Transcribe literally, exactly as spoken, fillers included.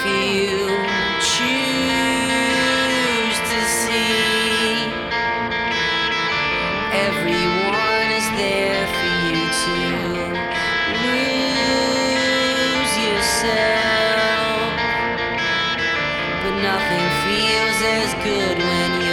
you choose to see, everyone is there for you to lose yourself, but nothing feels as good when you